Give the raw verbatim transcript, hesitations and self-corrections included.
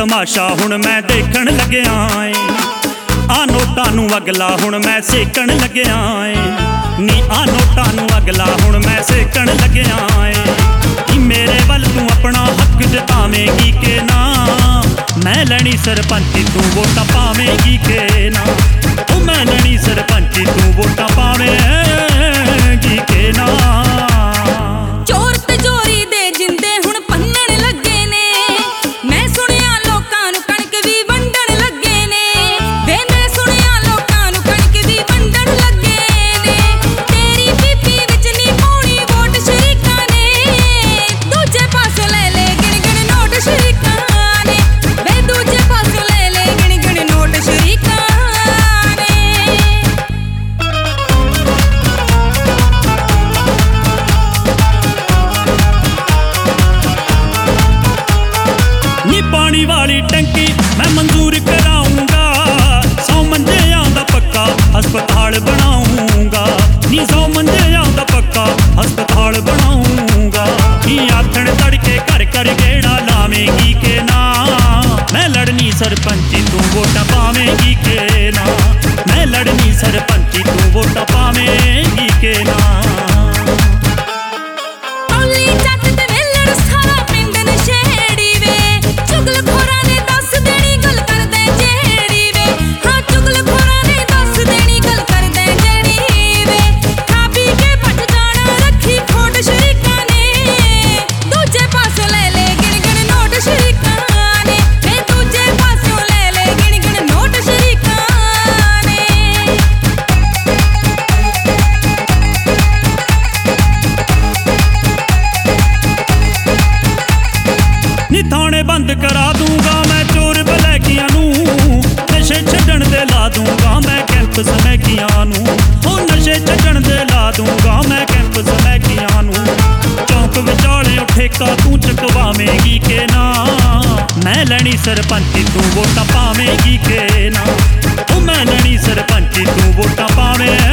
तमाशा हुण मैं देखण लग्या ऐ। आ नोटां नूं अगला हुण मैं सेकण लग्या ऐ। नी आ नोटां नूं अगला हुण मैं सेकण लग्या ऐ। मेरे वल तू अपना हक जतावेगी के ना, मैं लैनी सरपंची तू वोटां पावेगी के ना। ओ मैं लैनी सरपंची तू वोटां पावेगी के ना। चोर ते चोरी दे जिंदे हुण भन्नण लगे ने, मैं सुनिया लोकां नूं कणक भी वंडण लगे ने। वे मैं सुनिया लोकां नूं कणक भी वंडण लगे ने। तेरी पीपी विच नी पाउणी वोट शरीकां ने, दूजे पासों ले ले गिण गिण नोट शरीकां ने। वे दूजे पासों ले ले गिण गिण नोट शरीकां ने। नी पानी वाली टंकी मैं मंजूर कराऊंगा, सौ मंजिलों दा पक्का हस्पताल बनाऊंगा। नी सौ मंजिलों दा पक्का हस्पताल बनाऊंगा। नी आथण तड़के घर घर गेड़ा लावेगी के ना, मैं लड़नी सरपंची तू वोटां पावेगी के ना। मैं लड़नी सरपंची तू वोटां पावेगी के ना। नी थाने बंद करा दूंगा मैं चोर बलैकियां नूं, नशे छड्डण दे ला दूंगा मैं कैंप समैकियां नूं। ओ नशे छड्डण दे ला दूंगा मैं कैंप समैकियां नूं। चौंक विचाले ठेका तू चकवावेगी के ना, मैं लैनी सरपंची तू वोटां पावेगी के ना। ओ मैं लैनी सरपंची तू वोटां पावे